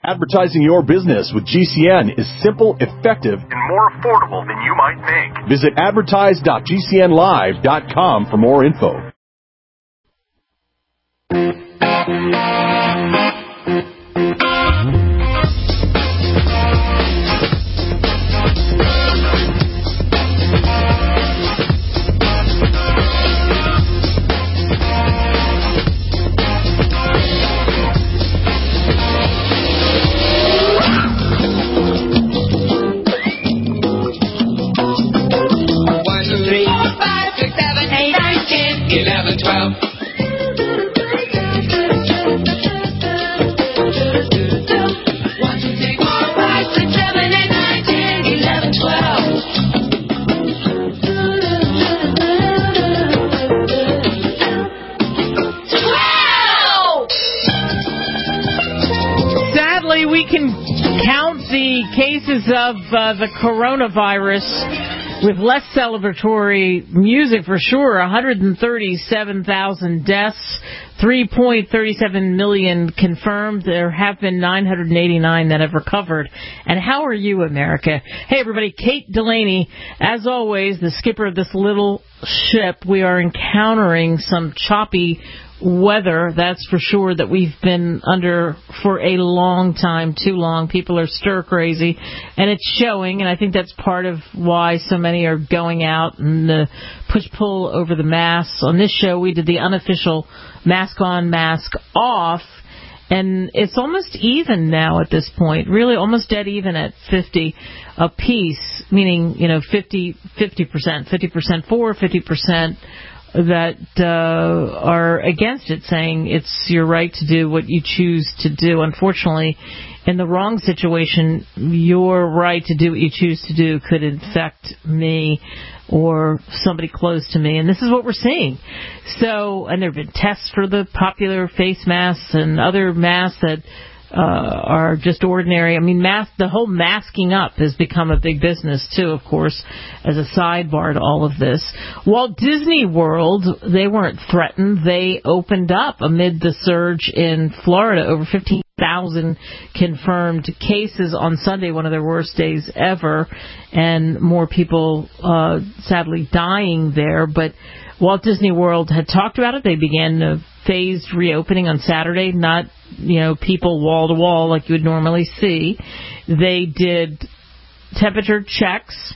Advertising your business with GCN is simple, effective, and more affordable than you might think. Visit advertise.gcnlive.com for more info. We can count the cases of the coronavirus with less celebratory music for sure. 137,000 deaths, 3.37 million confirmed. There have been 989 that have recovered. And how are you, America? Hey, everybody, Kate Delaney, as always, the skipper of this little ship. We are encountering some choppy weather, that's for sure, that we've been under for a long time, too long. People are stir crazy, and it's showing, and I think that's part of why so many are going out and the push-pull over the masks. On this show, we did the unofficial mask on, mask off, and it's almost even now at this point, really almost dead even at 50 a piece, meaning, 50% for, 50% that are against it, saying it's your right to do what you choose to do. Unfortunately, in the wrong situation, your right to do what you choose to do could infect me or somebody close to me, and this is what we're seeing. So, and there have been tests for the popular face masks and other masks that are just ordinary. I mean, the whole masking up has become a big business, too, of course, as a sidebar to all of this. Walt Disney World, they weren't threatened. They opened up amid the surge in Florida. Over 15,000 confirmed cases on Sunday, one of their worst days ever, and more people, sadly, dying there. But Walt Disney World had talked about it. They began a phased reopening on Saturday, not, people wall to wall like you would normally see. They did temperature checks.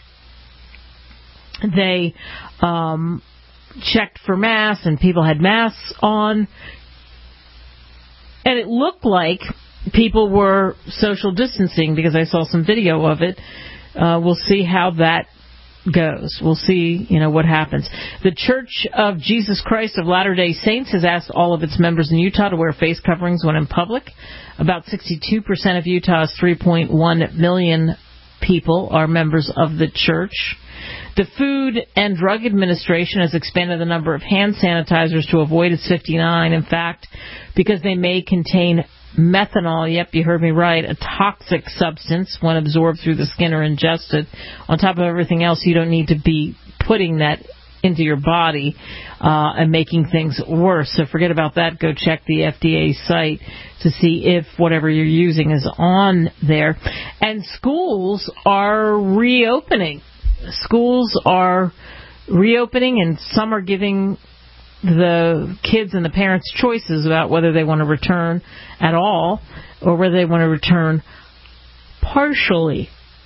They checked for masks, and people had masks on. And it looked like people were social distancing because I saw some video of it. We'll see how that goes. We'll see, what happens. The Church of Jesus Christ of Latter-day Saints has asked all of its members in Utah to wear face coverings when in public. About 62% of Utah's 3.1 million people are members of the church. The Food and Drug Administration has expanded the number of hand sanitizers to avoid its 59, in fact, because they may contain methanol. Yep, you heard me right. A toxic substance when absorbed through the skin or ingested. On top of everything else, you don't need to be putting that into your body and making things worse. So forget about that. Go check the FDA site to see if whatever you're using is on there. And schools are reopening. Schools are reopening, and some are giving the kids and the parents choices about whether they want to return at all or whether they want to return partially.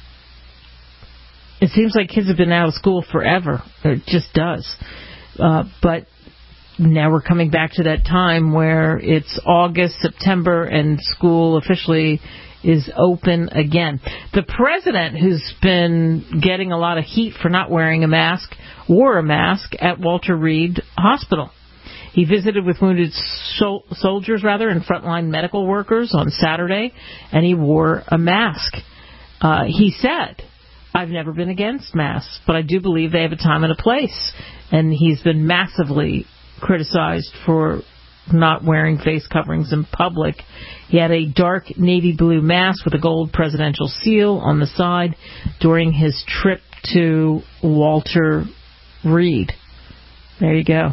It seems like kids have been out of school forever. It just does. But now we're coming back to that time where it's August, September, and school officially is open again. The president, who's been getting a lot of heat for not wearing a mask, wore a mask at Walter Reed Hospital. He visited with wounded soldiers, and frontline medical workers on Saturday, and he wore a mask. He said, I've never been against masks, but I do believe they have a time and a place. And he's been massively criticized for not wearing face coverings in public. He had a dark navy blue mask with a gold presidential seal on the side during his trip to Walter Reed. There you go.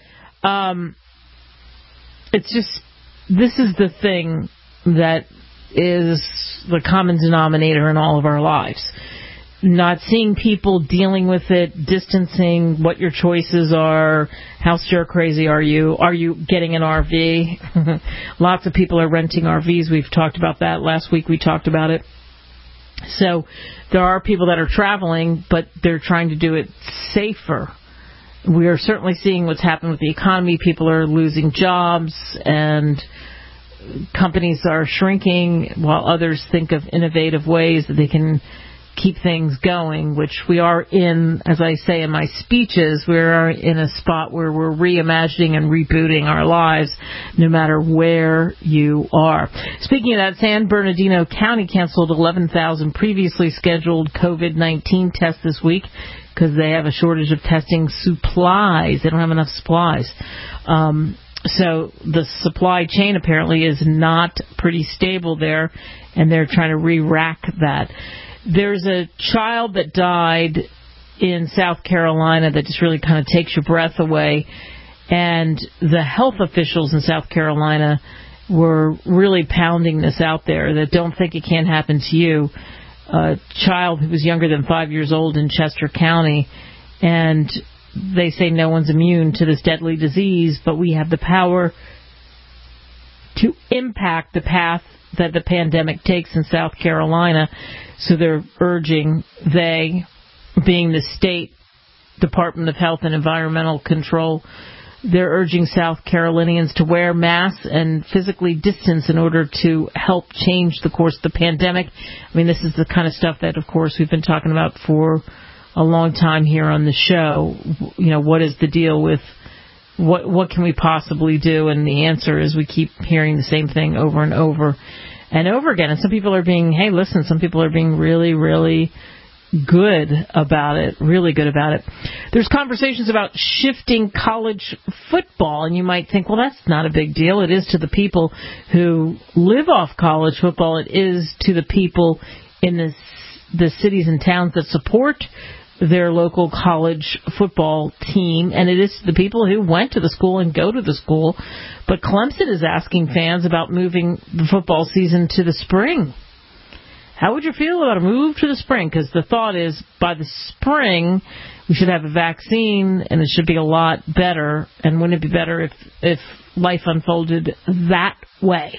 It's just, this is the thing that is the common denominator in all of our lives. Not seeing people dealing with it, distancing, what your choices are, how stir crazy are you getting an RV? Lots of people are renting RVs. We've talked about that. Last week we talked about it. So there are people that are traveling, but they're trying to do it safer. We are certainly seeing what's happened with the economy. People are losing jobs and companies are shrinking while others think of innovative ways that they can keep things going, which we are in, as I say in my speeches, we are in a spot where we're reimagining and rebooting our lives no matter where you are. Speaking of that, San Bernardino County canceled 11,000 previously scheduled COVID-19 tests this week because they have a shortage of testing supplies. They don't have enough supplies. So the supply chain apparently is not pretty stable there, and they're trying to re-rack that. There's a child that died in South Carolina that just really kind of takes your breath away. And the health officials in South Carolina were really pounding this out there that don't think it can't happen to you. A child who was younger than 5 years old in Chester County. And they say no one's immune to this deadly disease, but we have the power to impact the path that the pandemic takes in South Carolina. So they're urging, they, being the state Department of Health and Environmental Control, they're urging South Carolinians to wear masks and physically distance in order to help change the course of the pandemic. I mean, this is the kind of stuff that, of course, we've been talking about for a long time here on the show. You know, what is the deal with what can we possibly do? And the answer is we keep hearing the same thing over and over and over again. And some people are being, some people are being really, really good about it, really good about it. There's conversations about shifting college football, and you might think, well, that's not a big deal. It is to the people who live off college football. It is to the people in the cities and towns that support their local college football team, and it is the people who went to the school and go to the school. But Clemson is asking fans about moving the football season to the spring. How would you feel about a move to the spring? Because the thought is by the spring we should have a vaccine and it should be a lot better. And wouldn't it be better if life unfolded that way?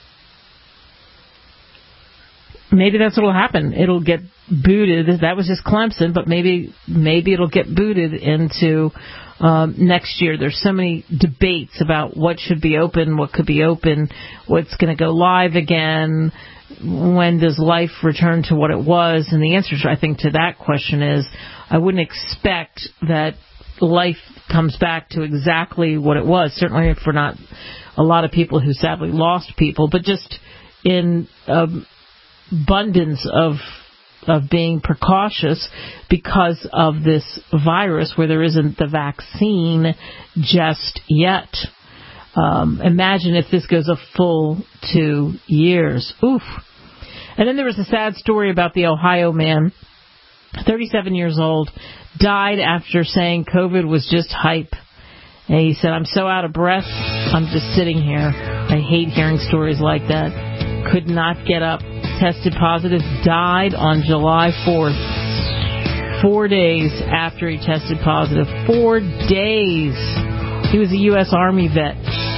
Maybe that's what will happen. It'll get booted. That was just Clemson, but maybe it'll get booted into next year. There's so many debates about what should be open, what could be open, what's going to go live again, when does life return to what it was. And the answer, I think, to that question is I wouldn't expect that life comes back to exactly what it was, certainly for not a lot of people who sadly lost people, but just in abundance of being precautious because of this virus where there isn't the vaccine just yet. Imagine if this goes a full 2 years. Oof. And then there was a sad story about the Ohio man, 37 years old, died after saying COVID was just hype. And he said, I'm so out of breath, I'm just sitting here. I hate hearing stories like that. Could not get up. Tested positive, died on July 4th. 4 days after he tested positive. 4 days. He was a U.S. Army vet.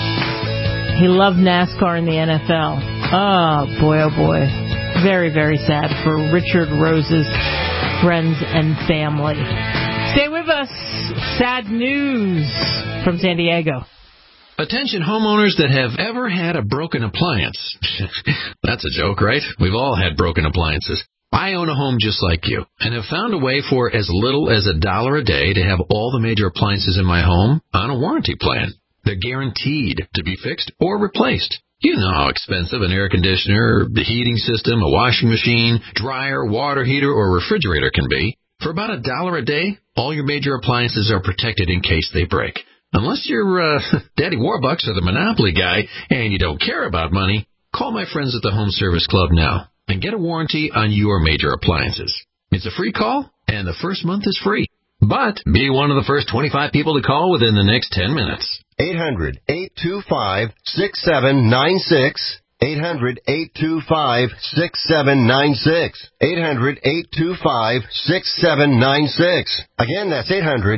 He loved NASCAR and the NFL. Oh, boy. Very, very sad for Richard Rose's friends and family. Stay with us. Sad news from San Diego. Attention homeowners that have ever had a broken appliance. That's a joke, right? We've all had broken appliances. I own a home just like you and have found a way for as little as $1 a day to have all the major appliances in my home on a warranty plan. They're guaranteed to be fixed or replaced. You know how expensive an air conditioner, the heating system, a washing machine, dryer, water heater, or refrigerator can be. For about $1 a day, all your major appliances are protected in case they break. Unless you're Daddy Warbucks or the Monopoly guy and you don't care about money, call my friends at the Home Service Club now and get a warranty on your major appliances. It's a free call, and the first month is free. But be one of the first 25 people to call within the next 10 minutes. 800-825-6796. 800-825-6796. 800-825-6796. Again, that's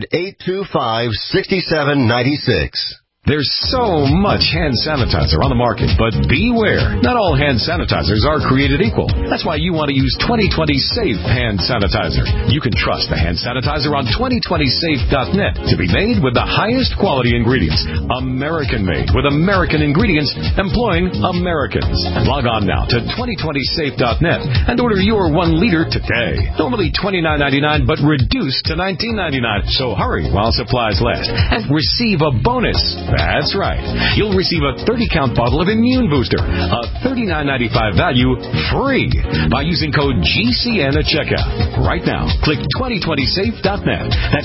800-825-6796. There's so much hand sanitizer on the market, but beware. Not all hand sanitizers are created equal. That's why you want to use 2020 Safe Hand Sanitizer. You can trust the hand sanitizer on 2020safe.net to be made with the highest quality ingredients. American-made with American ingredients employing Americans. Log on now to 2020safe.net and order your 1 liter today. Normally $29.99, but reduced to $19.99. So hurry while supplies last and receive a bonus. That's right. You'll receive a 30-count bottle of Immune Booster, a $39.95 value, free by using code GCN at checkout. Right now, click 2020safe.net. That's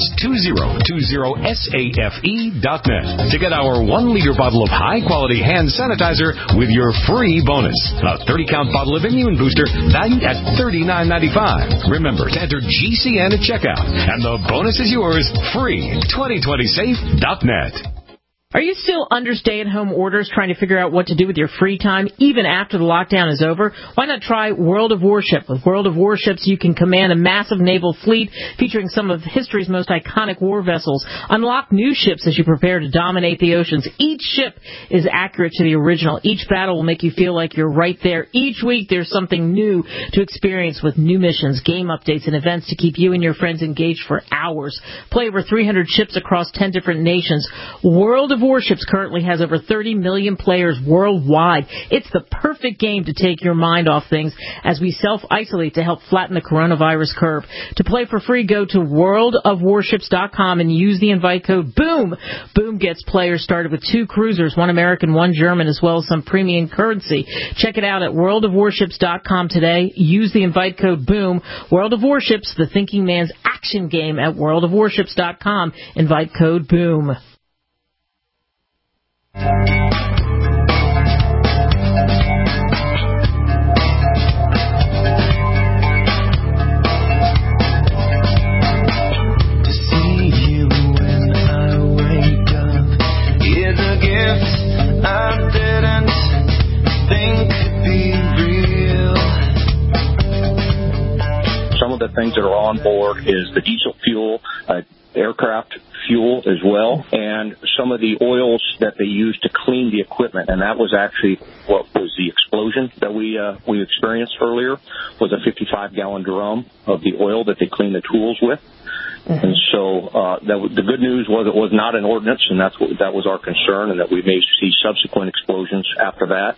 2020safe.net to get our 1-liter bottle of high-quality hand sanitizer with your free bonus. A 30-count bottle of Immune Booster valued at $39.95. Remember to enter GCN at checkout, and the bonus is yours, free. 2020safe.net. Are you still under stay-at-home orders trying to figure out what to do with your free time even after the lockdown is over? Why not try World of Warship? With World of Warships, you can command a massive naval fleet featuring some of history's most iconic war vessels. Unlock new ships as you prepare to dominate the oceans. Each ship is accurate to the original. Each battle will make you feel like you're right there. Each week, there's something new to experience with new missions, game updates, and events to keep you and your friends engaged for hours. Play over 300 ships across 10 different nations. World of Warships currently has over 30 million players worldwide. It's the perfect game to take your mind off things as we self-isolate to help flatten the coronavirus curve. To play for free, go to worldofwarships.com and use the invite code BOOM. BOOM gets players started with 2 cruisers, 1 American, 1 German, as well as some premium currency. Check it out at worldofwarships.com today. Use the invite code BOOM. World of Warships, the thinking man's action game at worldofwarships.com. Invite code BOOM. Some of the things that are on board is the diesel fuel, aircraft fuel as well, and some of the oils that they use to clean the equipment. And that was actually what was the explosion that we experienced earlier, was a 55-gallon drum of the oil that they clean the tools with. Mm-hmm. And so the good news was it was not an ordnance, and that was our concern, and that we may see subsequent explosions after that.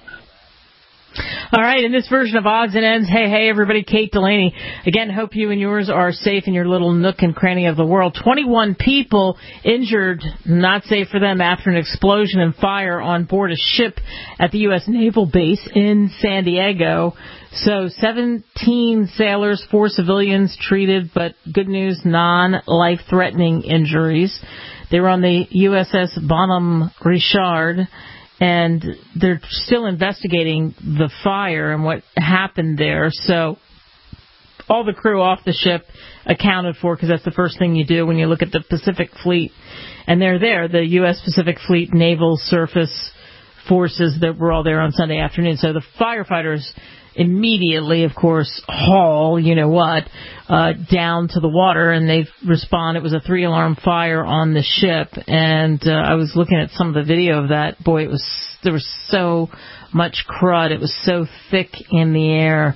All right, in this version of Odds and Ends, hey, everybody, Kate Delaney. Again, hope you and yours are safe in your little nook and cranny of the world. 21 people injured, not safe for them, after an explosion and fire on board a ship at the U.S. Naval Base in San Diego. So 17 sailors, 4 civilians treated, but good news, non-life-threatening injuries. They were on the USS Bonhomme Richard, and they're still investigating the fire and what happened there. So all the crew off the ship accounted for, because that's the first thing you do when you look at the Pacific Fleet. And they're there, the U.S. Pacific Fleet Naval Surface Forces that were all there on Sunday afternoon. So the firefighters immediately, of course, haul, down to the water, and they respond. It was a 3-alarm fire on the ship, and I was looking at some of the video of that. Boy, there was so much crud. It was so thick in the air.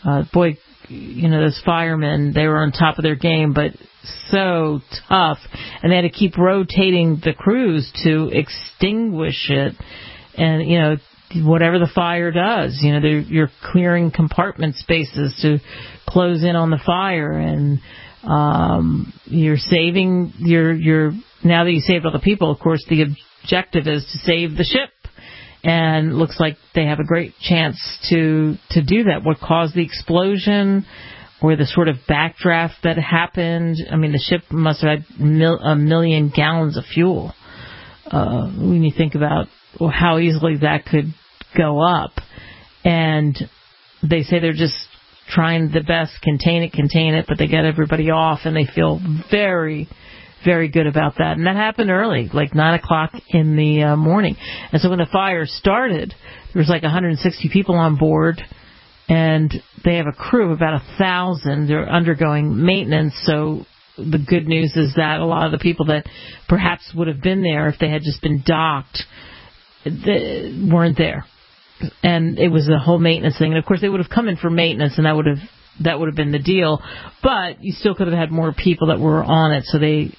Those firemen, they were on top of their game, but so tough, and they had to keep rotating the crews to extinguish it. And, whatever the fire does, you're clearing compartment spaces to close in on the fire, and you're saving now that you saved all the people, of course, the objective is to save the ship, and it looks like they have a great chance to do that. What caused the explosion, or the sort of backdraft that happened? I mean, the ship must have had a million gallons of fuel. When you think about how easily that could go up. And they say they're just trying the best, contain it, but they get everybody off, and they feel very, very good about that. And that happened early, like 9 o'clock in the morning. And so when the fire started, there was like 160 people on board, and they have a crew of about 1,000. They're undergoing maintenance, so the good news is that a lot of the people that perhaps would have been there if they had just been docked weren't there. And it was a whole maintenance thing. And, of course, they would have come in for maintenance, and that would have been the deal. But you still could have had more people that were on it, so they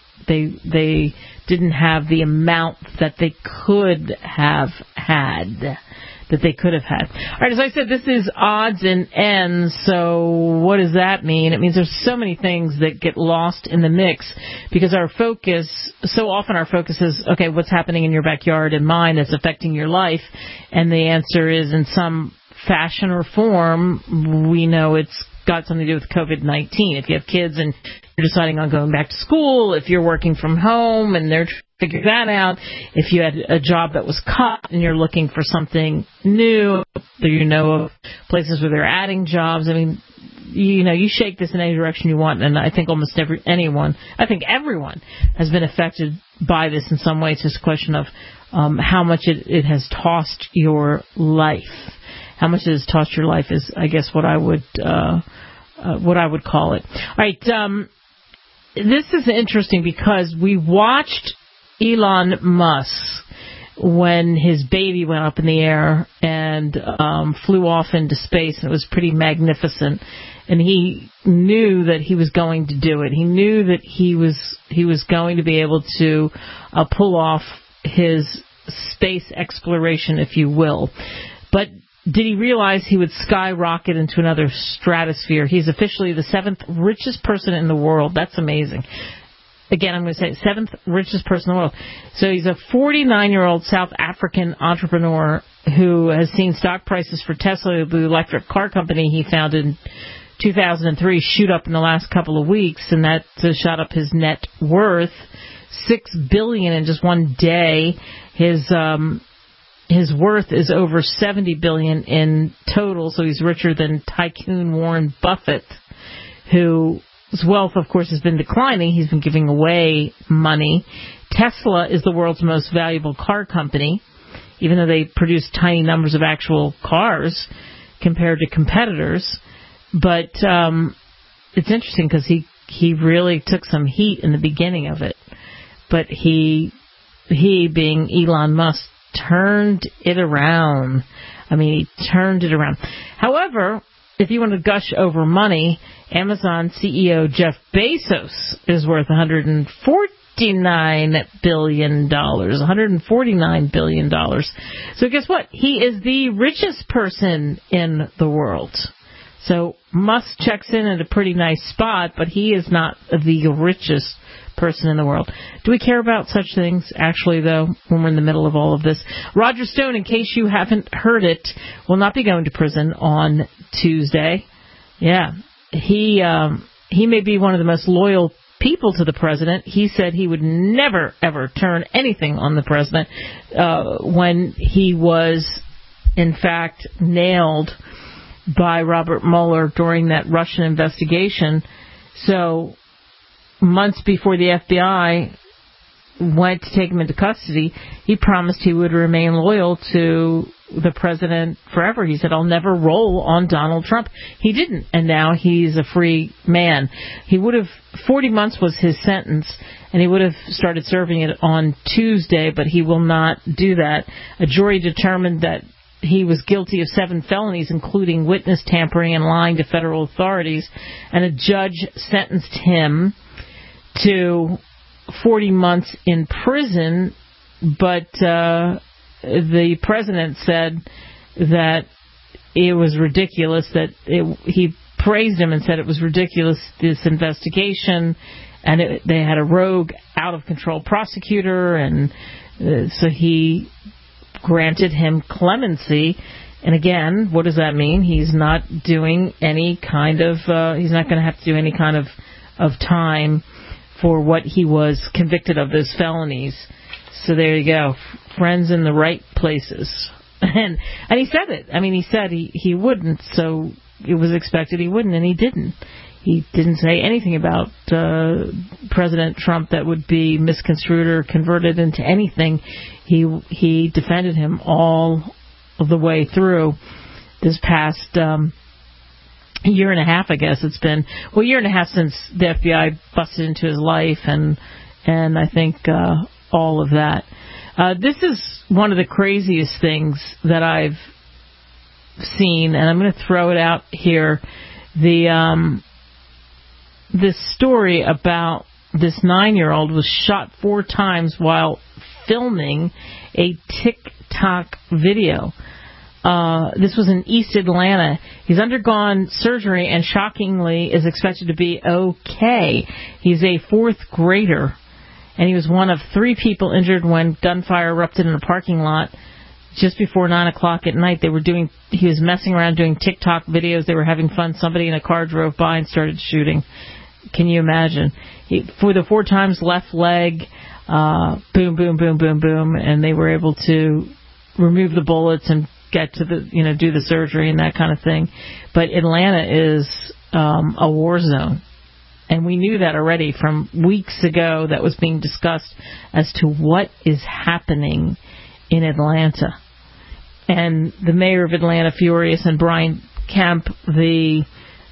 didn't have the amount that they could have had. All right, as I said, this is odds and ends, so what does that mean? It means there's so many things that get lost in the mix because so often our focus is, okay, what's happening in your backyard and mine that's affecting your life? And the answer is, in some fashion or form, we know it's got something to do with COVID-19. If you have kids and you're deciding on going back to school, if you're working from home and they're figure that out. If you had a job that was cut and you're looking for something new, you know of places where they're adding jobs. I mean, you shake this in any direction you want, and I think everyone has been affected by this in some way. It's just a question of how much it has tossed your life. How much it has tossed your life is, I guess, what I would call it. All right, this is interesting because we watched Elon Musk when his baby went up in the air and flew off into space, and it was pretty magnificent. And he knew that he was going to do it. He knew that he was going to be able to pull off his space exploration, if you will. But did he realize he would skyrocket into another stratosphere? He's officially the 7th richest person in the world. That's amazing. Again, I'm going to say 7th richest person in the world. So he's a 49-year-old South African entrepreneur who has seen stock prices for Tesla, the electric car company he founded in 2003, shoot up in the last couple of weeks, and that shot up his net worth $6 billion in just one day. His worth is over $70 billion in total, so he's richer than tycoon Warren Buffett, whose wealth, of course, has been declining. He's been giving away money. Tesla is the world's most valuable car company, even though they produce tiny numbers of actual cars compared to competitors. But it's interesting because he really took some heat in the beginning of it. But he being Elon Musk, turned it around. I mean, he turned it around. However, if you want to gush over money, Amazon CEO Jeff Bezos is worth $149 billion. $149 billion. So guess what? He is the richest person in the world. So Musk checks in at a pretty nice spot, but he is not the richest person in the world. Do we care about such things, actually, though, when we're in the middle of all of this? Roger Stone, in case you haven't heard it, will not be going to prison on Tuesday. Yeah. He may be one of the most loyal people to the president. He said he would never, ever turn anything on the president when he was, in fact, nailed by Robert Mueller during that Russian investigation. So months before the FBI went to take him into custody, he promised he would remain loyal to the president forever. He said, I'll never roll on Donald Trump. He didn't, and now he's a free man. 40 months was his sentence, and he would have started serving it on Tuesday, but he will not do that. A jury determined that he was guilty of 7 felonies, including witness tampering and lying to federal authorities, and a judge sentenced him to 40 months in prison, but the president said that it was ridiculous, he praised him and said it was ridiculous, this investigation, and they had a rogue, out-of-control prosecutor, and so he granted him clemency. And again, what does that mean? He's not doing any kind of, he's not going to have to do any kind of time for what he was convicted of, those felonies. So there you go. Friends in the right places. And he said it. I mean, he said he wouldn't, so it was expected he wouldn't, and he didn't. He didn't say anything about President Trump that would be misconstrued or converted into anything. He defended him all of the way through this past year and a half, I guess it's been. Well, year and a half since the FBI busted into his life, and I think all of that. This is one of the craziest things that I've seen, and I'm going to throw it out here. This story about this 9-year-old was shot 4 times while filming a TikTok video. This was in East Atlanta. He's undergone surgery and shockingly is expected to be okay. He's a 4th grader, and he was one of 3 people injured when gunfire erupted in a parking lot just before 9 o'clock at night. He was messing around doing TikTok videos. They were having fun. Somebody in a car drove by and started shooting. Can you imagine? For the 4 times, left leg, boom, boom, boom, boom, boom, and they were able to remove the bullets and get to do the surgery and that kind of thing. But Atlanta is a war zone. And we knew that already from weeks ago. That was being discussed as to what is happening in Atlanta. And the mayor of Atlanta, furious, and Brian Kemp, the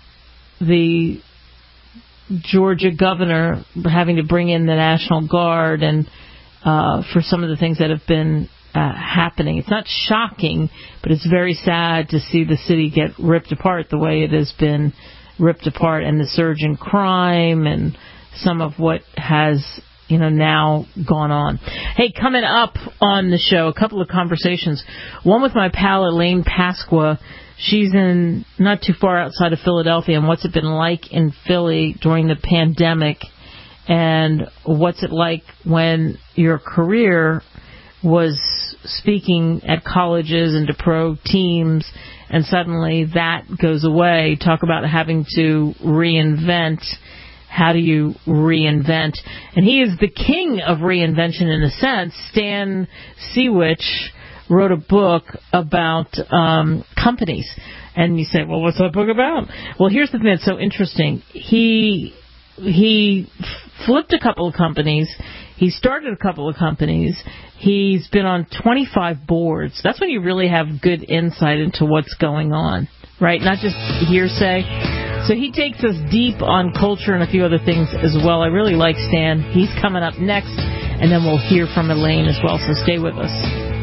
Georgia governor, having to bring in the National Guard and for some of the things that have been happening. It's not shocking, but it's very sad to see the city get ripped apart the way it has been ripped apart, and the surge in crime and some of what has now gone on. Hey, coming up on the show, a couple of conversations. One with my pal Elaine Pasqua. She's in not too far outside of Philadelphia, and what's it been like in Philly during the pandemic, and what's it like when your career was speaking at colleges and to pro teams, and suddenly that goes away. Talk about having to reinvent. How do you reinvent? And he is the king of reinvention in a sense. Stan Seawitch wrote a book about companies. And you say, well, what's that book about? Well, here's the thing that's so interesting. He flipped a couple of companies. He started a couple of companies. He's been on 25 boards. That's when you really have good insight into what's going on, right? Not just hearsay. So he takes us deep on culture and a few other things as well. I really like Stan. He's coming up next, and then we'll hear from Elaine as well, so stay with us.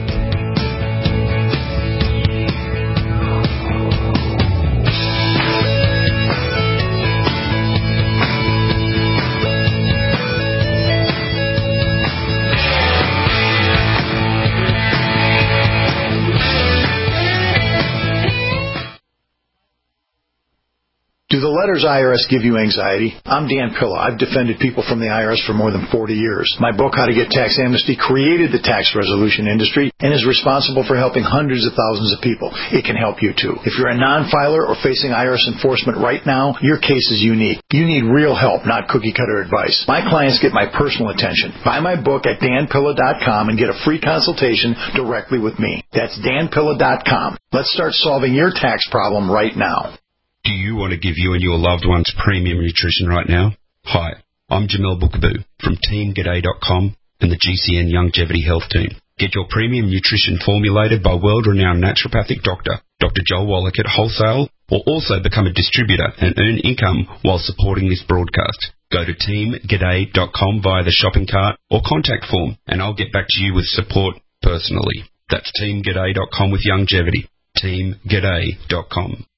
Do the letters IRS give you anxiety? I'm Dan Pilla. I've defended people from the IRS for more than 40 years. My book, How to Get Tax Amnesty, created the tax resolution industry and is responsible for helping hundreds of thousands of people. It can help you too. If you're a non-filer or facing IRS enforcement right now, your case is unique. You need real help, not cookie-cutter advice. My clients get my personal attention. Buy my book at danpilla.com and get a free consultation directly with me. That's danpilla.com. Let's start solving your tax problem right now. Do you want to give you and your loved ones premium nutrition right now? Hi, I'm Jamel Bookaboo from TeamGaday.com and the GCN Longevity Health Team. Get your premium nutrition formulated by world-renowned naturopathic doctor, Dr. Joel Wallach at Wholesale, or also become a distributor and earn income while supporting this broadcast. Go to TeamGaday.com via the shopping cart or contact form, and I'll get back to you with support personally. That's TeamGaday.com with longevity. TeamGaday.com.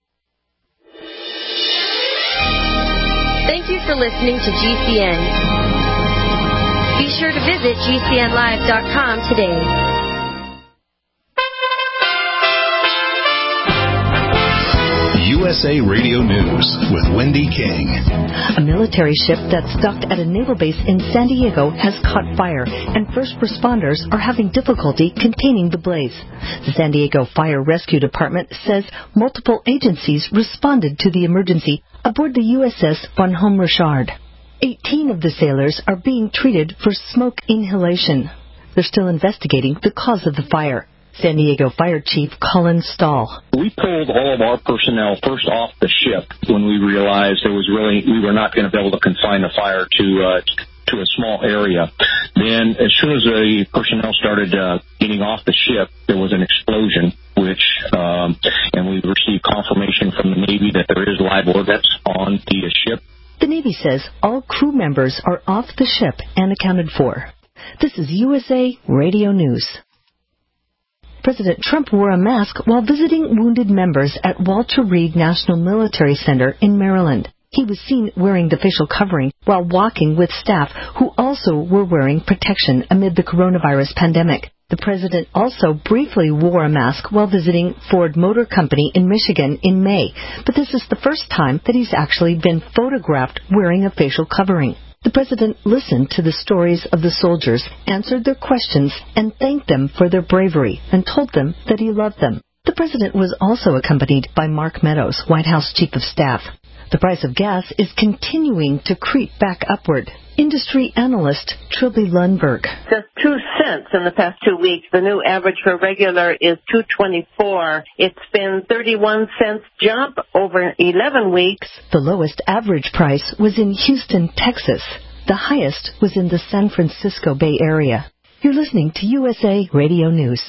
Thank you for listening to GCN. Be sure to visit GCNlive.com today. USA Radio News with Wendy King. A military ship that's docked at a naval base in San Diego has caught fire, and first responders are having difficulty containing the blaze. The San Diego Fire Rescue Department says multiple agencies responded to the emergency aboard the USS Von Homme Richard. 18 of the sailors are being treated for smoke inhalation. They're still investigating the cause of the fire. San Diego Fire Chief Colin Stahl. We pulled all of our personnel first off the ship when we realized we were not going to be able to confine the fire to a small area. Then, as soon as the personnel started getting off the ship, there was an explosion, and we received confirmation from the Navy that there is live ordnance on the ship. The Navy says all crew members are off the ship and accounted for. This is USA Radio News. President Trump wore a mask while visiting wounded members at Walter Reed National Military Center in Maryland. He was seen wearing the facial covering while walking with staff who also were wearing protection amid the coronavirus pandemic. The president also briefly wore a mask while visiting Ford Motor Company in Michigan in May, but this is the first time that he's actually been photographed wearing a facial covering. The president listened to the stories of the soldiers, answered their questions, and thanked them for their bravery, and told them that he loved them. The president was also accompanied by Mark Meadows, White House Chief of Staff. The price of gas is continuing to creep back upward. Industry analyst Trilby Lundberg. Just 2 cents in the past 2 weeks. The new average for regular is $2.24. It's been 31 cents jump over 11 weeks. The lowest average price was in Houston, Texas. The highest was in the San Francisco Bay Area. You're listening to USA Radio News.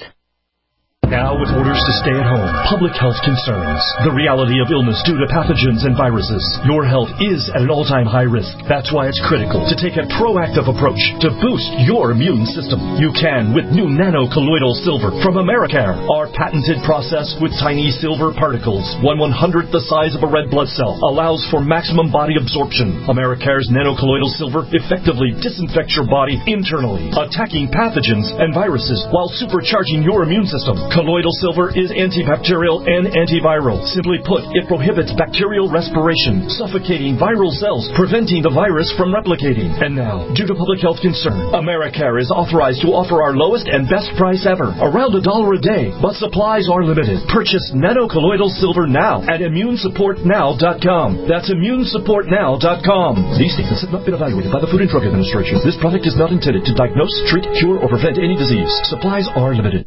Now with orders to stay at home, public health concerns, the reality of illness due to pathogens and viruses, your health is at an all-time high risk. That's why it's critical to take a proactive approach to boost your immune system. You can with new nano-colloidal silver from Americare. Our patented process with tiny silver particles, 1/100th the size of a red blood cell, allows for maximum body absorption. Americare's nano-colloidal silver effectively disinfects your body internally, attacking pathogens and viruses while supercharging your immune system. Colloidal silver is antibacterial and antiviral. Simply put, it prohibits bacterial respiration, suffocating viral cells, preventing the virus from replicating. And now, due to public health concern, Americare is authorized to offer our lowest and best price ever, around $1 a day, but supplies are limited. Purchase nano-colloidal silver now at immunesupportnow.com. That's immunesupportnow.com. These statements have not been evaluated by the Food and Drug Administration. This product is not intended to diagnose, treat, cure, or prevent any disease. Supplies are limited.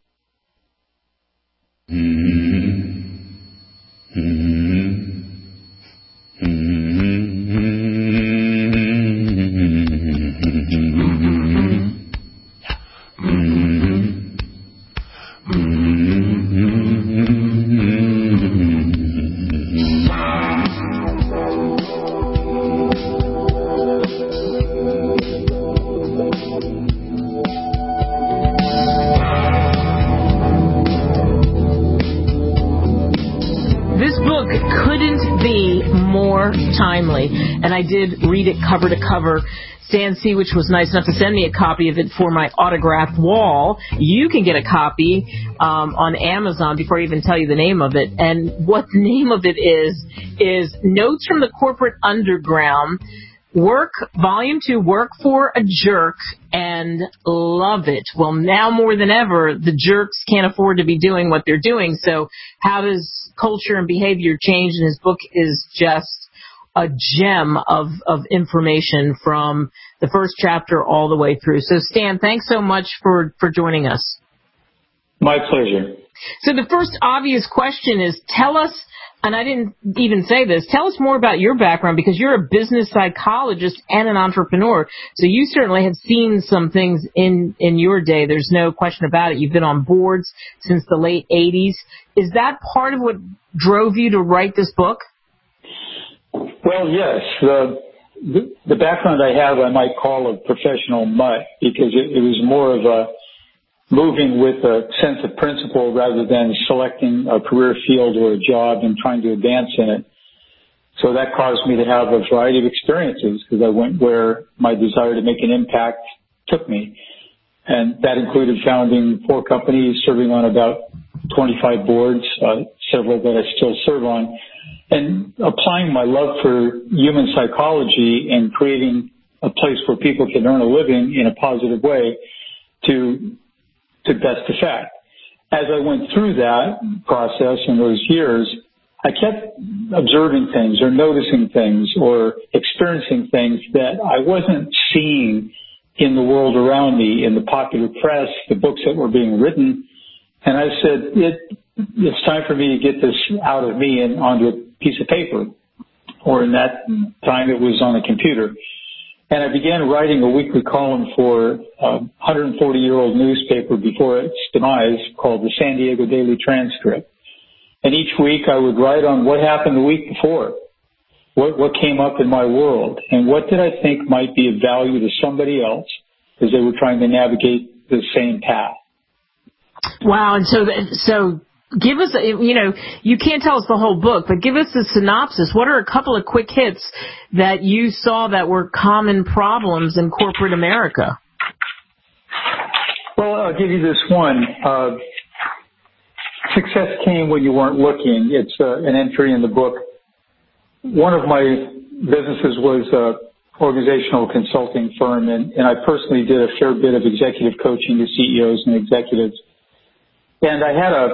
Timely, and I did read it cover to cover. Stan Seawich was nice enough to send me a copy of it for my autographed wall. You can get a copy on Amazon before I even tell you the name of it. And what the name of it is Notes from the Corporate Underground. Work, Volume 2, Work for a Jerk, and love it. Well, now more than ever, the jerks can't afford to be doing what they're doing, so how does culture and behavior change? And his book is just a gem of information from the first chapter all the way through. So, Stan, thanks so much for joining us. My pleasure. So the first obvious question is, tell us, and I didn't even say this, tell us more about your background, because you're a business psychologist and an entrepreneur. So you certainly have seen some things in your day. There's no question about it. You've been on boards since the late 80s. Is that part of what drove you to write this book? Well, yes. The background I have, I might call a professional mutt, because it was more of a moving with a sense of principle rather than selecting a career field or a job and trying to advance in it. So that caused me to have a variety of experiences, because I went where my desire to make an impact took me. And that included founding 4 companies, serving on about 25 boards, several that I still serve on, and applying my love for human psychology and creating a place where people can earn a living in a positive way to best effect. As I went through that process in those years, I kept observing things or noticing things or experiencing things that I wasn't seeing in the world around me, in the popular press, the books that were being written, And I said, it's time for me to get this out of me and onto a piece of paper, or in that time it was on a computer. And I began writing a weekly column for a 140-year-old newspaper before its demise called the San Diego Daily Transcript. And each week I would write on what happened the week before, what came up in my world, and what did I think might be of value to somebody else as they were trying to navigate the same path. Wow, and so give us, you can't tell us the whole book, but give us the synopsis. What are a couple of quick hits that you saw that were common problems in corporate America? Well, I'll give you this one. Success came when you weren't looking. It's an entry in the book. One of my businesses was an organizational consulting firm, and I personally did a fair bit of executive coaching to CEOs and executives. And I had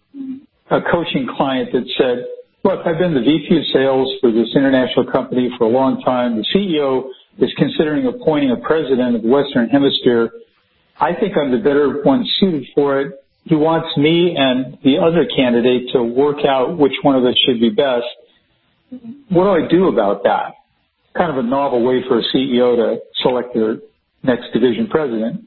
a coaching client that said, look, I've been the VP of sales for this international company for a long time. The CEO is considering appointing a president of the Western Hemisphere. I think I'm the better one suited for it. He wants me and the other candidate to work out which one of us should be best. What do I do about that? Kind of a novel way for a CEO to select their next division president.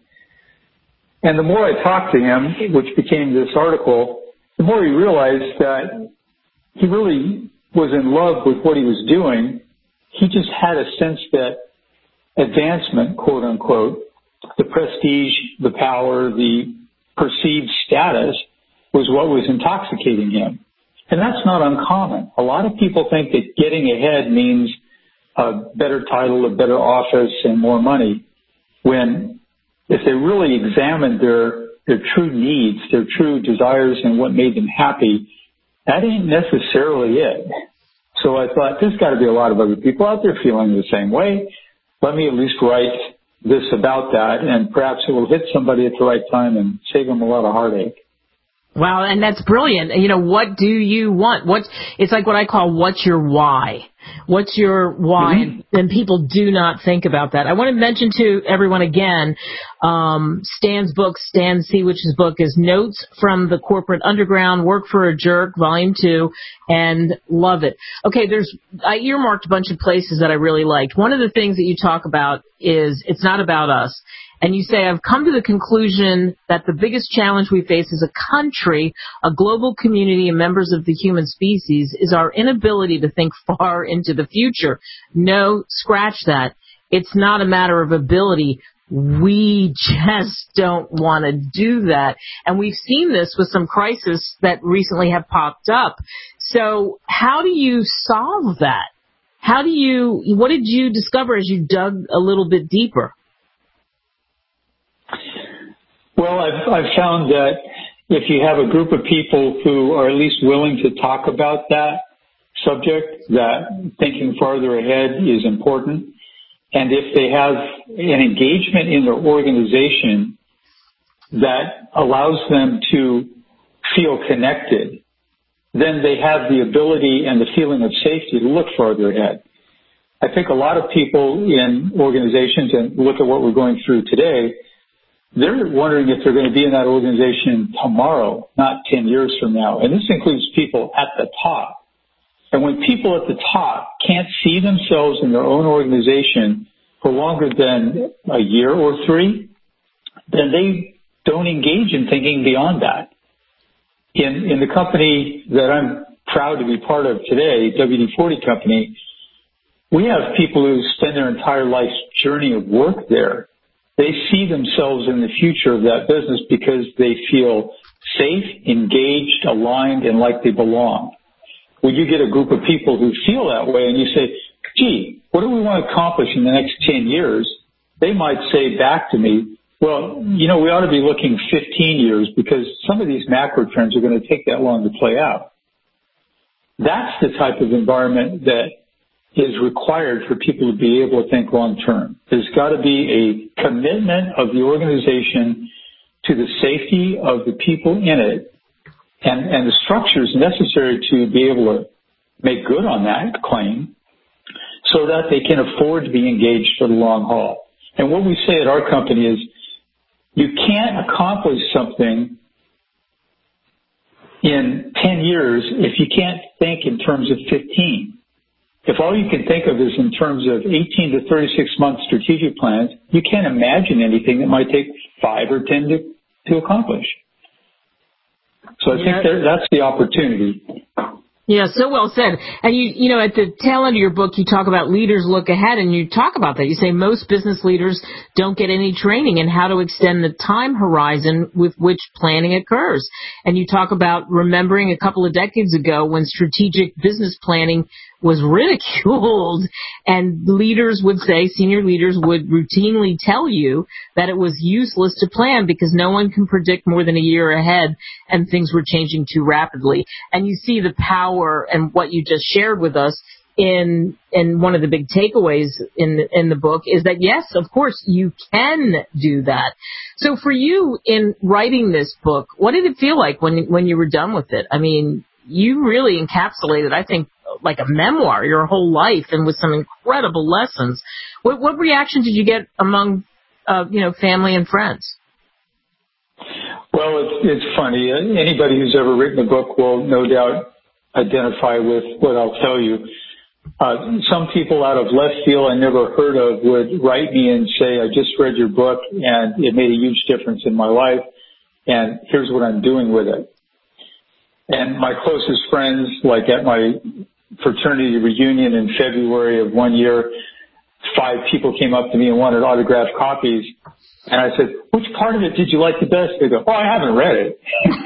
And the more I talked to him, which became this article, the more he realized that he really was in love with what he was doing. He just had a sense that advancement, quote unquote, the prestige, the power, the perceived status was what was intoxicating him. And that's not uncommon. A lot of people think that getting ahead means a better title, a better office, and more money, when if they really examined their true needs, their true desires, and what made them happy, that ain't necessarily it. So I thought, there's got to be a lot of other people out there feeling the same way. Let me at least write this about that, and perhaps it will hit somebody at the right time and save them a lot of heartache. Wow, and that's brilliant. What do you want? It's like what I call, what's your why? What's your why? Mm-hmm. And people do not think about that. I want to mention to everyone again, Stan's book, Stan Seawich's book, is Notes from the Corporate Underground, Work for a Jerk, Volume 2, and love it. Okay, I earmarked a bunch of places that I really liked. One of the things that you talk about is it's not about us. And you say, I've come to the conclusion that the biggest challenge we face as a country, a global community, and members of the human species is our inability to think far into the future. No, scratch that. It's not a matter of ability. We just don't want to do that. And we've seen this with some crises that recently have popped up. So how do you solve that? What did you discover as you dug a little bit deeper? Well, I've found that if you have a group of people who are at least willing to talk about that subject, that thinking farther ahead is important, and if they have an engagement in their organization that allows them to feel connected, then they have the ability and the feeling of safety to look farther ahead. I think a lot of people in organizations, and look at what we're going through today, they're wondering if they're going to be in that organization tomorrow, not 10 years from now. And this includes people at the top. And when people at the top can't see themselves in their own organization for longer than a year or 3, then they don't engage in thinking beyond that. In the company that I'm proud to be part of today, WD-40 Company, we have people who spend their entire life's journey of work there. They see themselves in the future of that business because they feel safe, engaged, aligned, and like they belong. When you get a group of people who feel that way and you say, gee, what do we want to accomplish in the next 10 years? They might say back to me, well, we ought to be looking 15 years because some of these macro trends are going to take that long to play out. That's the type of environment that is required for people to be able to think long term. There's got to be a commitment of the organization to the safety of the people in it and the structures necessary to be able to make good on that claim so that they can afford to be engaged for the long haul. And what we say at our company is you can't accomplish something in 10 years if you can't think in terms of 15. If all you can think of is in terms of 18 to 36 month strategic plans, you can't imagine anything that might take 5 or 10 to accomplish. So I think that's the opportunity. Yeah, so well said. And you know, at the tail end of your book, you talk about leaders look ahead, and you talk about that. You say most business leaders don't get any training in how to extend the time horizon with which planning occurs. And you talk about remembering a couple of decades ago when strategic business planning was ridiculed, and leaders would say, senior leaders would routinely tell you that it was useless to plan because no one can predict more than a year ahead, and things were changing too rapidly. And you see the power and what you just shared with us in one of the big takeaways in the book is that, yes, of course, you can do that. So for you in writing this book, what did it feel like when you were done with it? I mean, you really encapsulated, I think, like a memoir, your whole life, and with some incredible lessons. What reaction did you get among, family and friends? Well, it's funny. Anybody who's ever written a book will no doubt identify with what I'll tell you. Some people out of left field I never heard of would write me and say, I just read your book and it made a huge difference in my life, and here's what I'm doing with it. And my closest friends, like at my fraternity reunion in February of one year, 5 people came up to me and wanted autographed copies. And I said, which part of it did you like the best? They go, I haven't read it.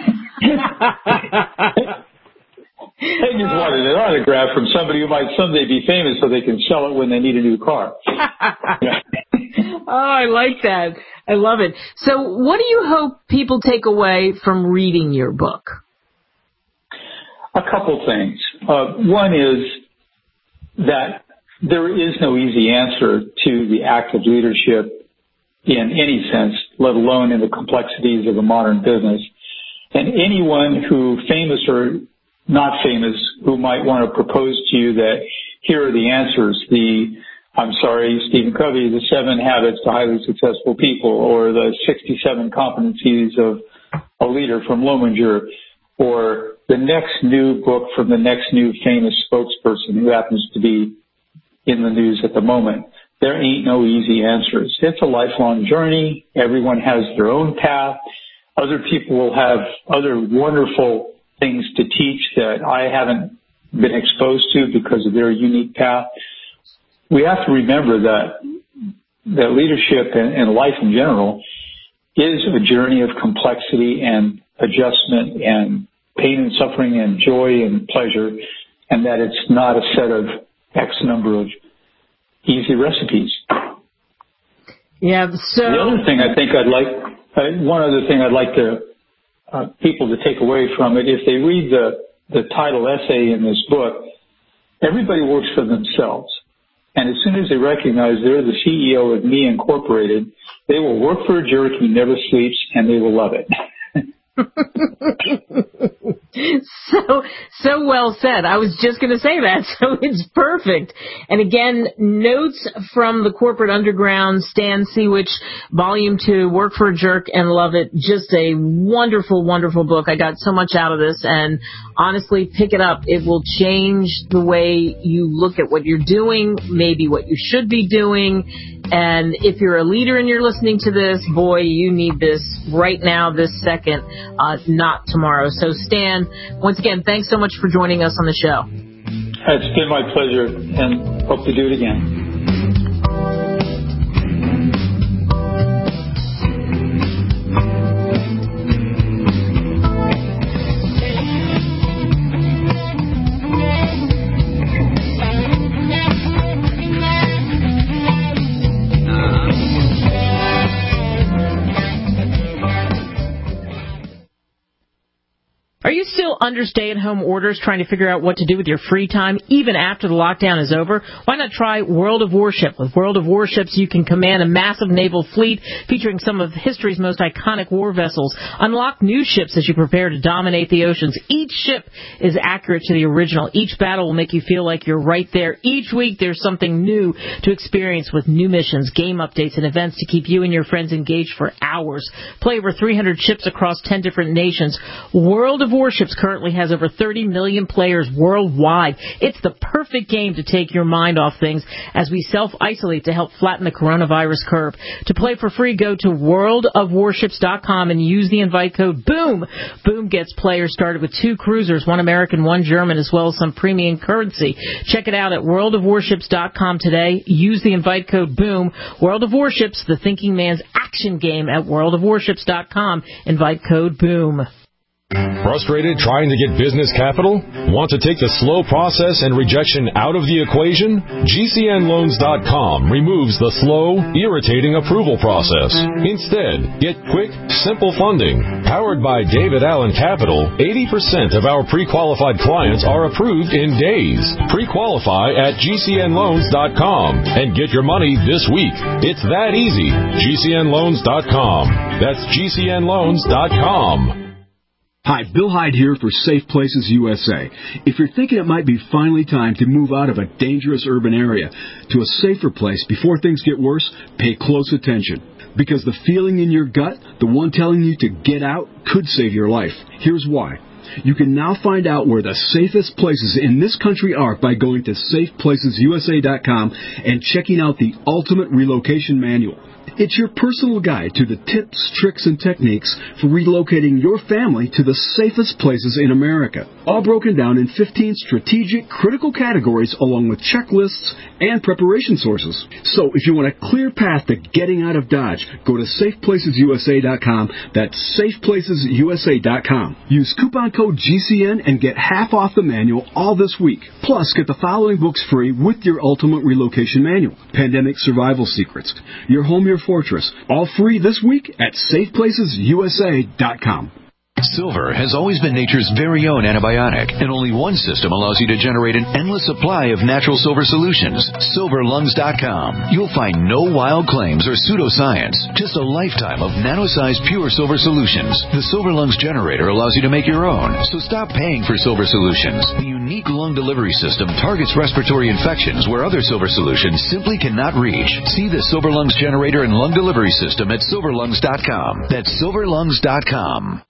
They just wanted an autograph from somebody who might someday be famous so they can sell it when they need a new car. Oh, I like that. I love it. So what do you hope people take away from reading your book? A couple things. One is that there is no easy answer to the act of leadership in any sense, let alone in the complexities of a modern business. And anyone who, famous or not famous, who might want to propose to you that here are the answers, Stephen Covey, the 7 habits to highly successful people, or the 67 competencies of a leader from Lominger, or the next new book from the next new famous spokesperson who happens to be in the news at the moment. There ain't no easy answers. It's a lifelong journey. Everyone has their own path. Other people will have other wonderful things to teach that I haven't been exposed to because of their unique path. We have to remember that leadership and life in general is a journey of complexity and adjustment and pain and suffering and joy and pleasure, and that it's not a set of X number of easy recipes. Yeah. So the other thing I think one other thing I'd like to people to take away from it, if they read the title essay in this book, everybody works for themselves. And as soon as they recognize they're the CEO of Me Incorporated, they will work for a jerk who never sleeps, and they will love it. So well said. I was just going to say that, so it's perfect. And again, notes from the corporate underground, Stan Seawich, Volume 2, Work for a Jerk and Love It. Just a wonderful, wonderful book. I got so much out of this, and honestly, pick it up. It will change the way you look at what you're doing, maybe what you should be doing. And if you're a leader and you're listening to this, boy, you need this right now, this second, not tomorrow. So, Stan, once again, thanks so much for joining us on the show. It's been my pleasure, and hope to do it again. Are you still under stay-at-home orders trying to figure out what to do with your free time even after the lockdown is over? Why not try World of Warship? With World of Warships, you can command a massive naval fleet featuring some of history's most iconic war vessels. Unlock new ships as you prepare to dominate the oceans. Each ship is accurate to the original. Each battle will make you feel like you're right there. Each week, there's something new to experience with new missions, game updates, and events to keep you and your friends engaged for hours. Play over 300 ships across 10 different nations. World of Warships currently has over 30 million players worldwide. It's the perfect game to take your mind off things as we self-isolate to help flatten the coronavirus curve. To play for free, go to worldofwarships.com and use the invite code BOOM. BOOM gets players started with 2 cruisers, 1 American, 1 German, as well as some premium currency. Check it out at worldofwarships.com today. Use the invite code BOOM. World of Warships, the thinking man's action game at worldofwarships.com. Invite code BOOM. Frustrated trying to get business capital? Want to take the slow process and rejection out of the equation? GCNloans.com removes the slow, irritating approval process. Instead, get quick, simple funding. Powered by David Allen Capital, 80% of our pre-qualified clients are approved in days. Pre-qualify at GCNloans.com and get your money this week. It's that easy. GCNloans.com. That's GCNloans.com. Hi, Bill Hyde here for Safe Places USA. If you're thinking it might be finally time to move out of a dangerous urban area to a safer place before things get worse, pay close attention. Because the feeling in your gut, the one telling you to get out, could save your life. Here's why. You can now find out where the safest places in this country are by going to safeplacesusa.com and checking out the Ultimate Relocation Manual. It's your personal guide to the tips, tricks, and techniques for relocating your family to the safest places in America. All broken down in 15 strategic, critical categories along with checklists and preparation sources. So if you want a clear path to getting out of Dodge, go to safeplacesusa.com. That's safeplacesusa.com. Use coupon code GCN and get half off the manual all this week. Plus, get the following books free with your Ultimate Relocation Manual. Pandemic Survival Secrets. Your Home, Your Fortress. All free this week at safeplacesusa.com. Silver has always been nature's very own antibiotic, and only one system allows you to generate an endless supply of natural silver solutions. SilverLungs.com. You'll find no wild claims or pseudoscience, just a lifetime of nano-sized pure silver solutions. The Silver Lungs generator allows you to make your own, so stop paying for silver solutions. The unique lung delivery system targets respiratory infections where other silver solutions simply cannot reach. See the Silver Lungs generator and lung delivery system at SilverLungs.com. That's SilverLungs.com.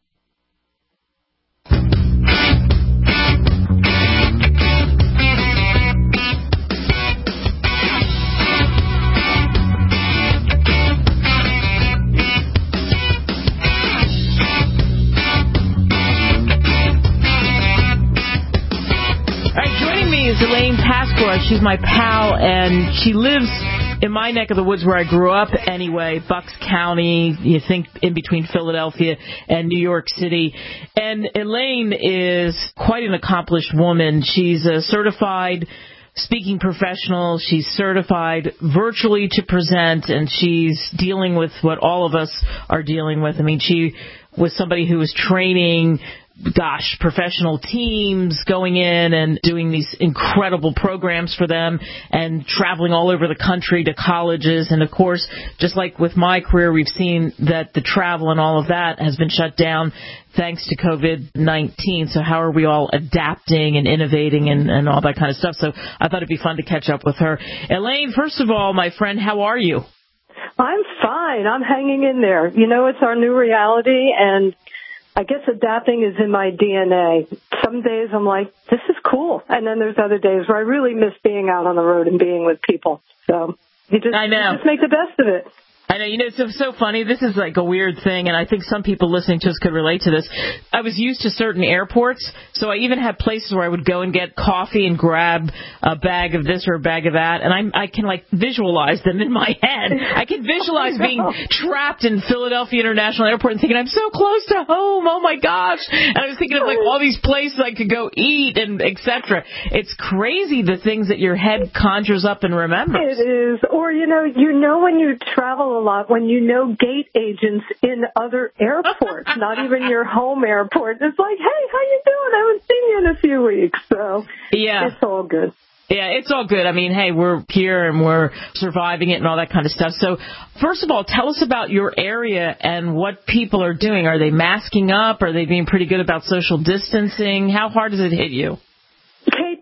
Is Elaine Pasqua. She's my pal, and she lives in my neck of the woods where I grew up anyway, Bucks County, you think in between Philadelphia and New York City. And Elaine is quite an accomplished woman. She's a certified speaking professional. She's certified virtually to present, and she's dealing with what all of us are dealing with. I mean, she was somebody who was training professional teams, going in and doing these incredible programs for them and traveling all over the country to colleges. And, of course, just like with my career, we've seen that the travel and all of that has been shut down thanks to COVID-19. So how are we all adapting and innovating and all that kind of stuff? So I thought it'd be fun to catch up with her. Elaine, first of all, my friend, how are you? I'm fine. I'm hanging in there. You know, it's our new reality, and I guess adapting is in my DNA. Some days I'm like, this is cool. And then there's other days where I really miss being out on the road and being with people. So you just make the best of it. I know, it's so funny. This is like a weird thing, and I think some people listening to us could relate to this. I was used to certain airports, so I even had places where I would go and get coffee and grab a bag of this or a bag of that, and I can, like, visualize them in my head. I can visualize being trapped in Philadelphia International Airport and thinking, I'm so close to home, oh my gosh. And I was thinking of, like, all these places I could go eat and et cetera. It's crazy the things that your head conjures up and remembers. It is. Or, you know when you travel a lot, when you know gate agents in other airports, not even your home airport. It's like, hey, how you doing? I haven't seen you in a few weeks. So yeah, it's all good. Yeah, it's all good. I mean, hey, we're here and we're surviving it and all that kind of stuff. So first of all, tell us about your area and what people are doing. Are they masking up? Are they being pretty good about social distancing? How hard does it hit you? Kate, they've been phenomenal.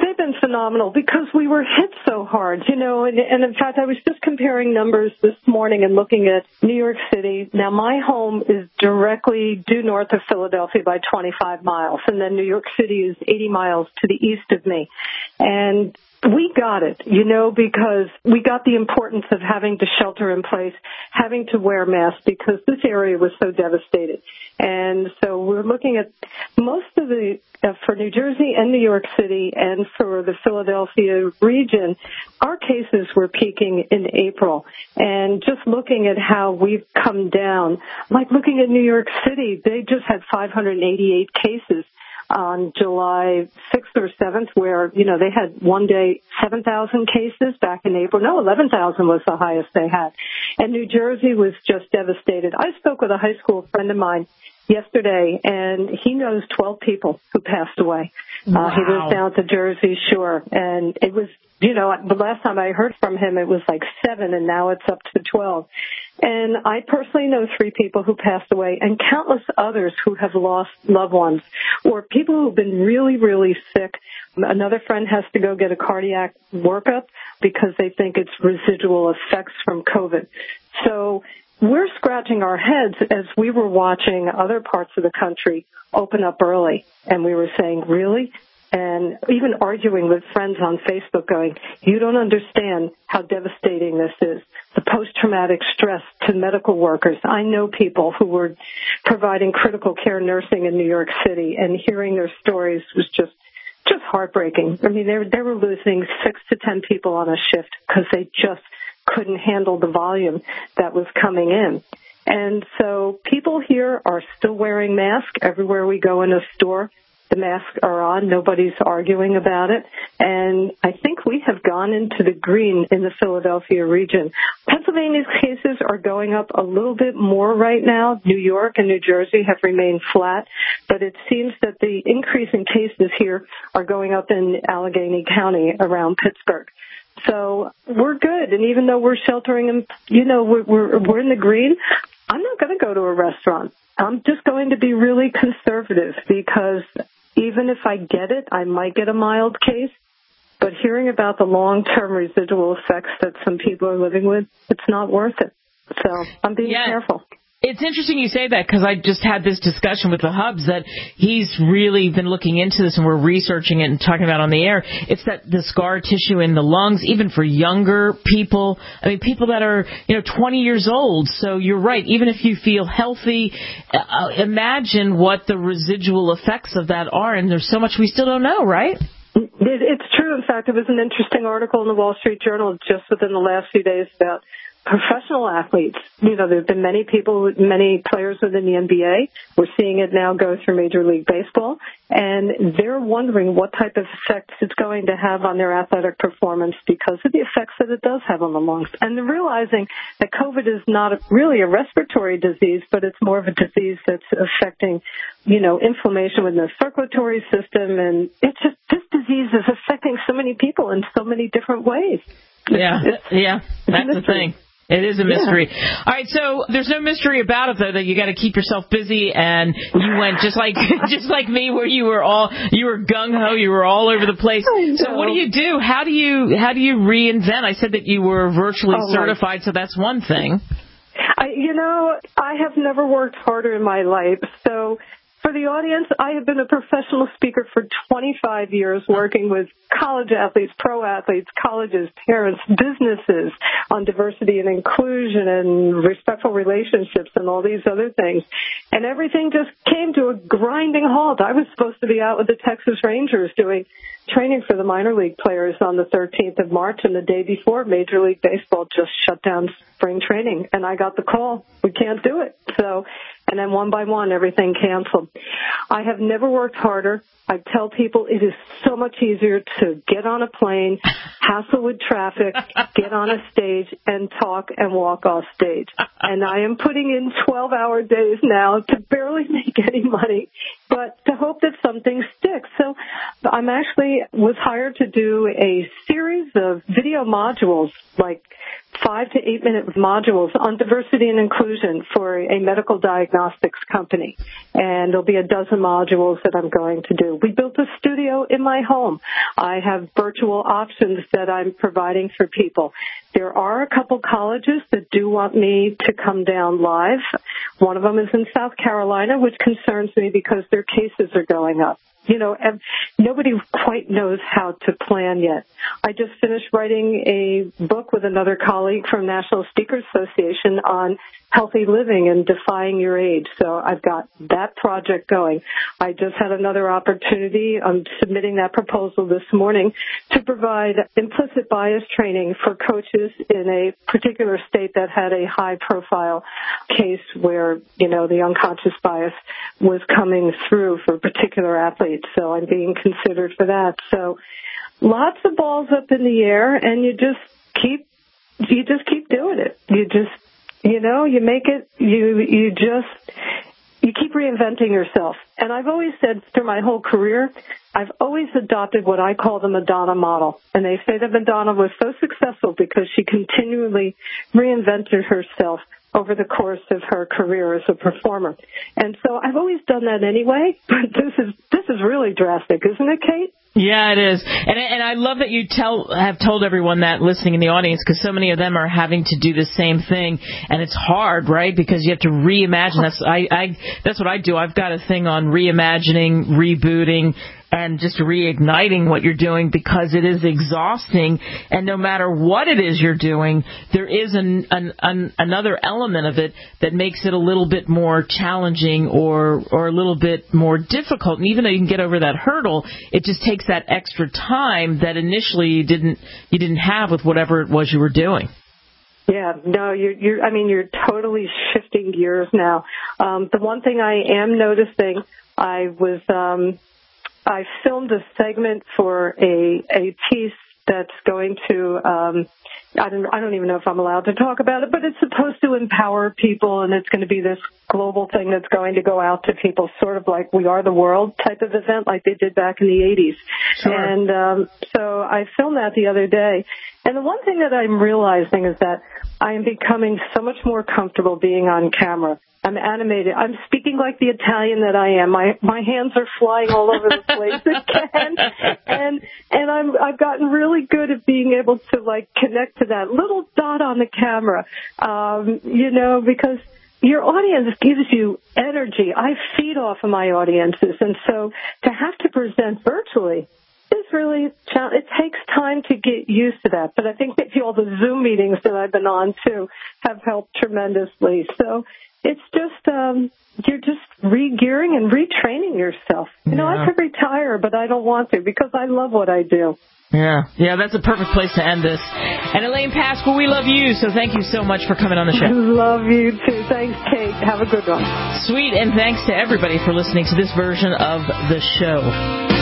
phenomenal because we were hit so hard, and in fact, I was just comparing numbers this morning and looking at New York City. Now, my home is directly due north of Philadelphia by 25 miles, and then New York City is 80 miles to the east of me. And we got it, because we got the importance of having to shelter in place, having to wear masks because this area was so devastated. And so we're looking at most of for New Jersey and New York City and for the Philadelphia region, our cases were peaking in April. And just looking at how we've come down, like looking at New York City, they just had 588 cases on July 6th or 7th, where, they had one day 7,000 cases back in April. No, 11,000 was the highest they had. And New Jersey was just devastated. I spoke with a high school friend of mine yesterday, and he knows 12 people who passed away. Wow. He was down at the Jersey Shore, and it was, the last time I heard from him, it was like 7, and now it's up to 12. And I personally know 3 people who passed away and countless others who have lost loved ones or people who've been really, really sick. Another friend has to go get a cardiac workup because they think it's residual effects from COVID. So we're scratching our heads as we were watching other parts of the country open up early. And we were saying, really? And even arguing with friends on Facebook going, you don't understand how devastating this is. The post-traumatic stress to medical workers. I know people who were providing critical care nursing in New York City, and hearing their stories was just heartbreaking. I mean, they were losing 6 to 10 people on a shift because they just couldn't handle the volume that was coming in. And so people here are still wearing masks everywhere we go in a store. The masks are on. Nobody's arguing about it. And I think we have gone into the green in the Philadelphia region. Pennsylvania's cases are going up a little bit more right now. New York and New Jersey have remained flat. But it seems that the increase in cases here are going up in Allegheny County around Pittsburgh. So we're good. And even though we're sheltering and, we're in the green, I'm not going to go to a restaurant. I'm just going to be really conservative because even if I get it, I might get a mild case. But hearing about the long-term residual effects that some people are living with, it's not worth it. So I'm being careful. It's interesting you say that because I just had this discussion with the Hubs that he's really been looking into this and we're researching it and talking about on the air. It's that the scar tissue in the lungs, even for younger people. I mean, people that are, 20 years old. So you're right. Even if you feel healthy, imagine what the residual effects of that are. And there's so much we still don't know, right? It's true. In fact, there was an interesting article in the Wall Street Journal just within the last few days about professional athletes. There have been many players within the NBA. We're seeing it now go through Major League Baseball, and they're wondering what type of effects it's going to have on their athletic performance because of the effects that it does have on the lungs. And they're realizing that COVID is not really a respiratory disease, but it's more of a disease that's affecting, inflammation within the circulatory system, and it's just this disease is affecting so many people in so many different ways. That's the thing. It is a mystery. Yeah. All right, so there's no mystery about it, though, that you got to keep yourself busy, and you went just like me, where you were gung-ho, you were all over the place. So what do you do? How do you reinvent? I said that you were virtually certified, so that's one thing. I have never worked harder in my life, so for the audience, I have been a professional speaker for 25 years working with college athletes, pro athletes, colleges, parents, businesses on diversity and inclusion and respectful relationships and all these other things. And everything just came to a grinding halt. I was supposed to be out with the Texas Rangers doing training for the minor league players on the 13th of March, and the day before, Major League Baseball just shut down spring training, and I got the call, we can't do it. So, and then one by one, everything canceled. I have never worked harder. I tell people it is so much easier to get on a plane, hassle with traffic, get on a stage, and talk and walk off stage. And I am putting in 12-hour days now to barely make any money, but to hope that something sticks. So I'm was hired to do a series of video modules, like 5 to 8 minute modules on diversity and inclusion for a medical diagnostics company. And there'll be a dozen modules that I'm going to do. We built a studio in my home. I have virtual options that I'm providing for people. There are a couple colleges that do want me to come down live. One of them is in South Carolina, which concerns me because their cases are going up. You know, nobody quite knows how to plan yet. I just finished writing a book with another colleague from National Speakers Association on healthy living and defying your age. So I've got that project going. I just had another opportunity. I'm submitting that proposal this morning to provide implicit bias training for coaches in a particular state that had a high-profile case where, you know, the unconscious bias was coming through for particular athletes. So I'm being considered for that. So lots of balls up in the air, and you just keep doing it. You make it, you keep reinventing yourself. And I've always said through my whole career, I've always adopted what I call the Madonna model. And they say that Madonna was so successful because she continually reinvented herself over the course of her career as a performer. And so I've always done that anyway, but this is really drastic, isn't it, Kate? Yeah, it is. And I love that you have told everyone that listening in the audience, because so many of them are having to do the same thing, and it's hard, right? Because you have to reimagine. That's what I do. I've got a thing on reimagining, rebooting, and just reigniting what you're doing, because it is exhausting. And no matter what it is you're doing, there is another element of it that makes it a little bit more challenging or a little bit more difficult. And even though you can get over that hurdle, it just takes that extra time that initially you didn't have with whatever it was you were doing. Yeah, no, you're totally shifting gears now. The one thing I am noticing, I filmed a segment for a piece that's going to, I don't even know if I'm allowed to talk about it, but it's supposed to empower people, and it's going to be this global thing that's going to go out to people, sort of like We Are the World type of event like they did back in the 80s. Sure. And so I filmed that the other day. And the one thing that I'm realizing is that I am becoming so much more comfortable being on camera. I'm animated. I'm speaking like the Italian that I am. My hands are flying all over the place again. And I've gotten really good at being able to like connect to that little dot on the camera. Because your audience gives you energy. I feed off of my audiences, and so to have to present virtually is really, it takes time to get used to that. But I think maybe all the Zoom meetings that I've been on too have helped tremendously. So it's just, you're just re-gearing and retraining yourself. I could retire, but I don't want to because I love what I do. Yeah, that's a perfect place to end this. And Elaine Pascal, we love you, so thank you so much for coming on the show. Love you too. Thanks, Kate. Have a good one. Sweet, and thanks to everybody for listening to this version of the show.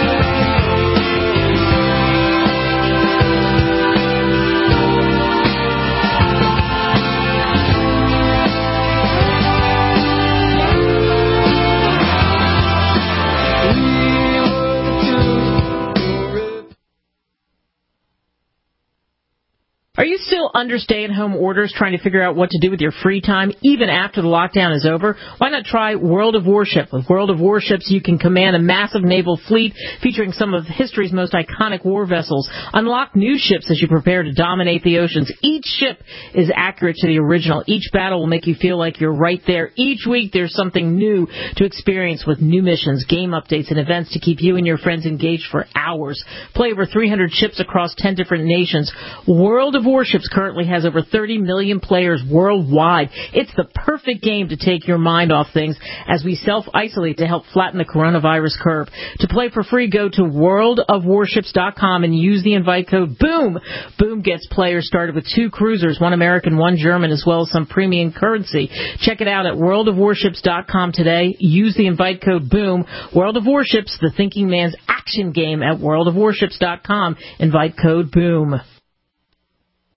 Are you still under stay-at-home orders trying to figure out what to do with your free time even after the lockdown is over? Why not try World of Warship? With World of Warships, you can command a massive naval fleet featuring some of history's most iconic war vessels. Unlock new ships as you prepare to dominate the oceans. Each ship is accurate to the original. Each battle will make you feel like you're right there. Each week there's something new to experience with new missions, game updates, and events to keep you and your friends engaged for hours. Play over 300 ships across 10 different nations. World of Warships currently has over 30 million players worldwide. It's the perfect game to take your mind off things as we self-isolate to help flatten the coronavirus curve. To play for free, go to worldofwarships.com and use the invite code BOOM. BOOM gets players started with 2 cruisers, 1 American, 1 German, as well as some premium currency. Check it out at worldofwarships.com today. Use the invite code BOOM. World of Warships, the thinking man's action game at worldofwarships.com. Invite code BOOM.